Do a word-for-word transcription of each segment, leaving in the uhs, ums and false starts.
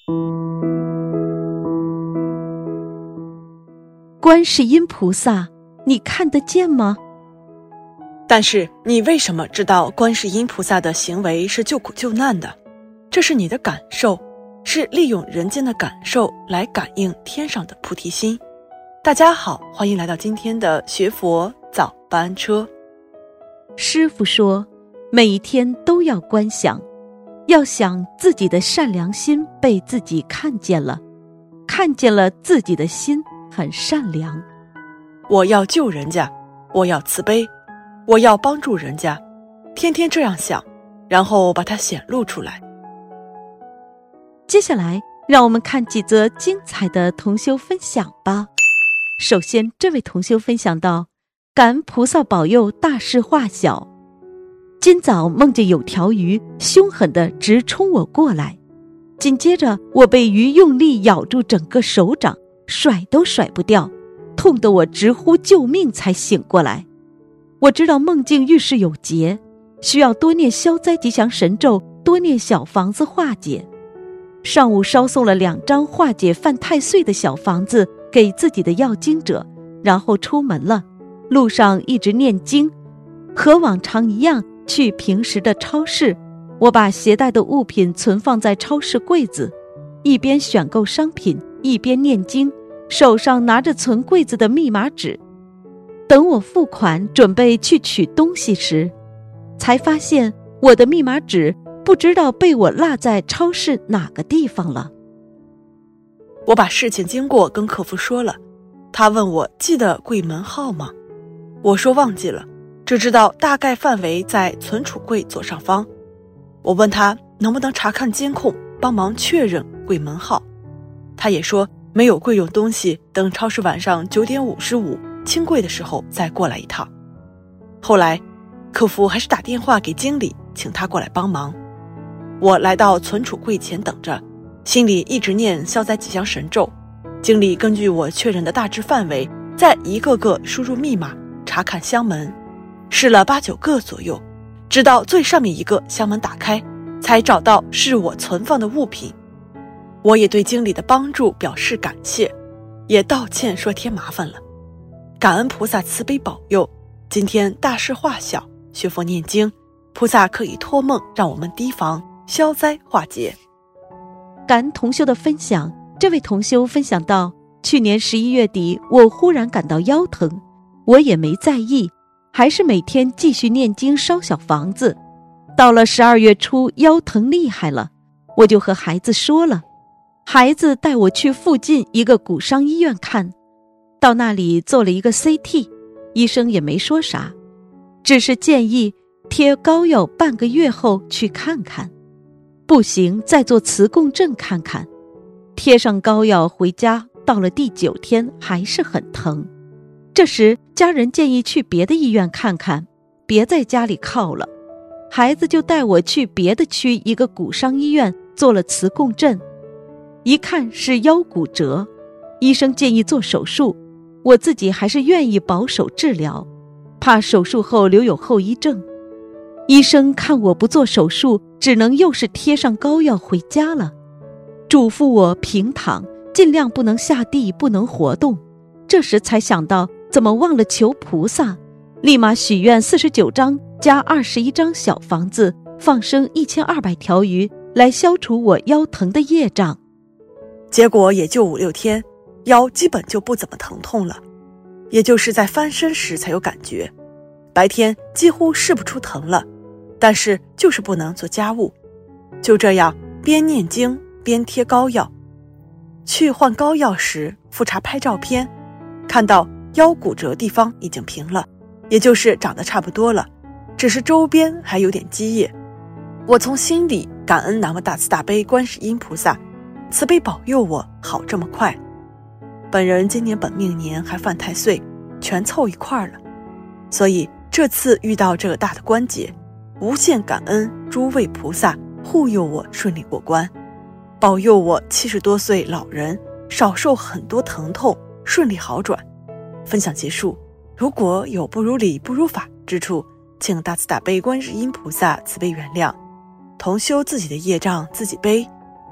观世音菩萨，你看得见吗？ 但是你为什么知道观世音菩萨的行为是救苦救难的？这是你的感受，是利用人间的感受来感应天上的菩提心。大家好，欢迎来到今天的学佛早班车。 师父说，每一天都要观想，要想自己的善良心被自己看见了，看见了自己的心很善良。 我要救人家，我要慈悲，我要帮助人家，天天这样想，然后把它显露出来。 接下来让我们看几则精彩的同修分享吧。首先，这位同修分享到，感恩菩萨保佑大事化小。今早梦见有条鱼凶狠地直冲我过来，紧接着我被鱼用力咬住整个手掌，甩都甩不掉，痛得我直呼救命才醒过来。我知道梦境预示有劫，需要多念消灾吉祥神咒，多念小房子化解。上午烧送了两张化解犯太岁的小房子给自己的要经者，然后出门了，路上一直念经，和往常一样去平时的超市。我把携带的物品存放在超市柜子，一边选购商品一边念经，手上拿着存柜子的密码纸。等我付款准备去取东西时，才发现我的密码纸不知道被我落在超市哪个地方了。 我把事情经过跟客服说了，他问我记得柜门号吗？我说忘记了，只知道大概范围在存储柜左上方。我问他能不能查看监控，帮忙确认柜门号。他也说没有柜用东西，等超市晚上九点五十五清柜的时候再过来一趟。后来客服还是打电话给经理，请他过来帮忙。我来到存储柜前等着，心里一直念消灾吉祥神咒。经理根据我确认的大致范围，再一个个输入密码查看箱门，试了八九个左右，直到最上面一个箱门打开，才找到是我存放的物品。我也对经理的帮助表示感谢，也道歉说添麻烦了。感恩菩萨慈悲保佑，今天大事化小，学佛念经，菩萨可以托梦让我们提防消灾化解。 感恩同修的分享，这位同修分享到，去年十一月底我忽然感到腰疼，我也没在意，还是每天继续念经烧小房子。到了十二月初腰疼厉害了，我就和孩子说了，孩子带我去附近一个骨伤医院看，到那里做了一个 C T， 医生也没说啥，只是建议贴膏药半个月后去看看，不行再做磁共振看看。贴上膏药回家，到了第九天还是很疼。这时家人建议去别的医院看看，别在家里靠了。孩子就带我去别的区一个骨伤医院做了磁共振，一看是腰骨折，医生建议做手术，我自己还是愿意保守治疗，怕手术后留有后遗症。医生看我不做手术，只能又是贴上膏药回家了，嘱咐我平躺，尽量不能下地，不能活动。这时才想到怎么忘了求菩萨，立马许愿四十九张加二十一张小房子，放生一千二百条鱼，来消除我腰疼的业障。 结果也就五六天，腰基本就不怎么疼痛了，也就是在翻身时才有感觉，白天几乎试不出疼了，但是就是不能做家务。就这样边念经边贴膏药。去换膏药时复查拍照片，看到腰骨折地方已经平了，也就是长得差不多了，只是周边还有点积液。我从心里感恩南无大慈大悲观世音菩萨慈悲保佑我好这么快。本人今年本命年还犯太岁，全凑一块了，所以这次遇到这个大的关节，无限感恩诸位菩萨护佑我顺利过关，保佑我七十多岁老人少受很多疼痛，顺利好转。分享结束，如果有不如理不如法之处，请大慈大悲观世音菩萨慈悲原谅。同修自己的业障自己背，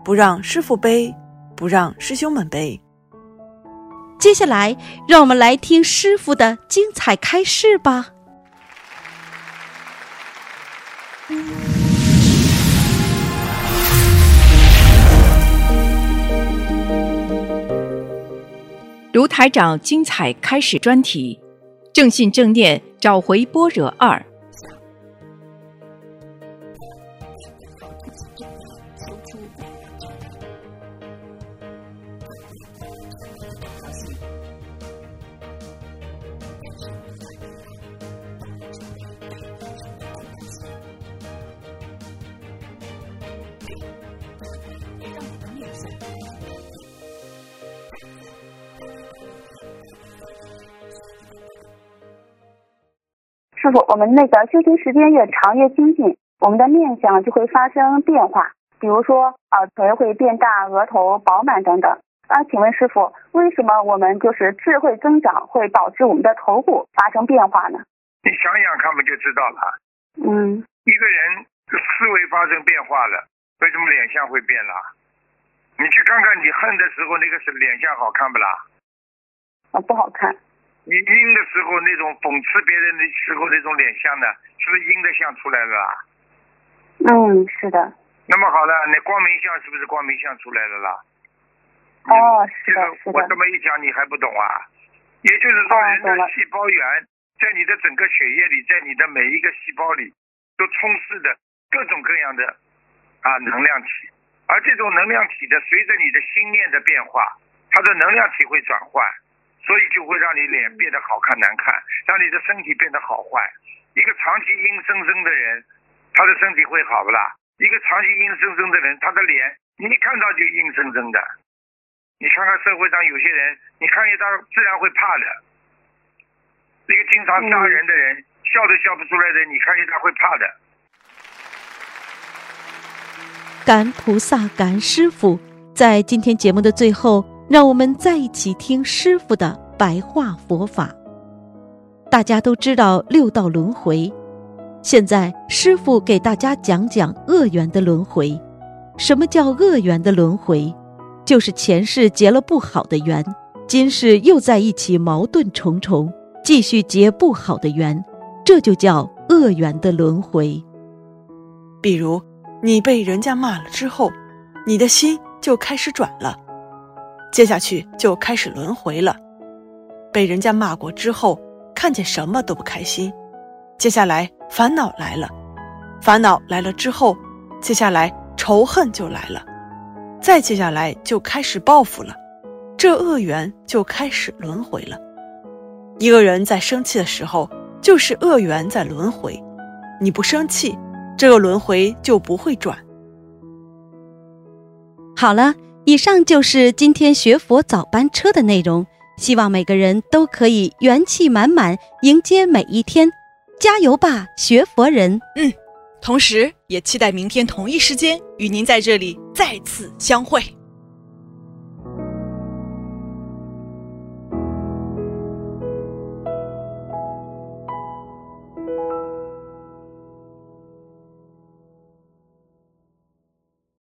不让师父背，不让师兄们背。 接下来，让我们来听师父的精彩开示吧。 卢台长精彩开始专题：正信正念，找回般若二。 师父，我们那个修行时间越长越精进，我们的面相就会发生变化，比如说耳垂会变大，额头饱满等等。啊，请问师父，为什么我们就是智慧增长会导致我们的头部发生变化呢？ 你想想看不就知道了。 嗯， 一个人思维发生变化了，为什么脸相会变了？你去看看你恨的时候那个是脸相好看不啦？ 啊，不好看。 你阴的时候那种讽刺别人的时候那种脸相呢，是不是阴的相出来了啦？ 嗯，是的。 那么好了，那光明相是不是光明相出来了啦？ 哦，是的，是的。 我这么一讲你还不懂啊？也就是说，人的细胞源在你的整个血液里，在你的每一个细胞里都充斥着各种各样的啊能量体，而这种能量体的随着你的心念的变化，它的能量体会转换。所以就会让你脸变得好看难看，让你的身体变得好坏。一个长期阴森森的人，他的身体会好不啦？一个长期阴森森的人，他的脸你一看到就阴森森的。你看看社会上有些人，你看见他自然会怕的。一个经常杀人的人，嗯、笑都笑不出来的，你看见他会怕的。 感恩菩萨，感恩师父。在今天节目的最后，让我们再一起听师父的白话佛法。大家都知道六道轮回，现在师父给大家讲讲恶缘的轮回。什么叫恶缘的轮回？就是前世结了不好的缘，今世又在一起矛盾重重，继续结不好的缘，这就叫恶缘的轮回。 比如你被人家骂了之后，你的心就开始转了，接下去就开始轮回了。被人家骂过之后，看见什么都不开心，接下来烦恼来了，烦恼来了之后，接下来仇恨就来了，再接下来就开始报复了，这恶缘就开始轮回了。一个人在生气的时候，就是恶缘在轮回，你不生气，这个轮回就不会转。 好了，以上就是今天学佛早班车的内容，希望每个人都可以元气满满迎接每一天，加油吧，学佛人！ 嗯，同时也期待明天同一时间与您在这里再次相会。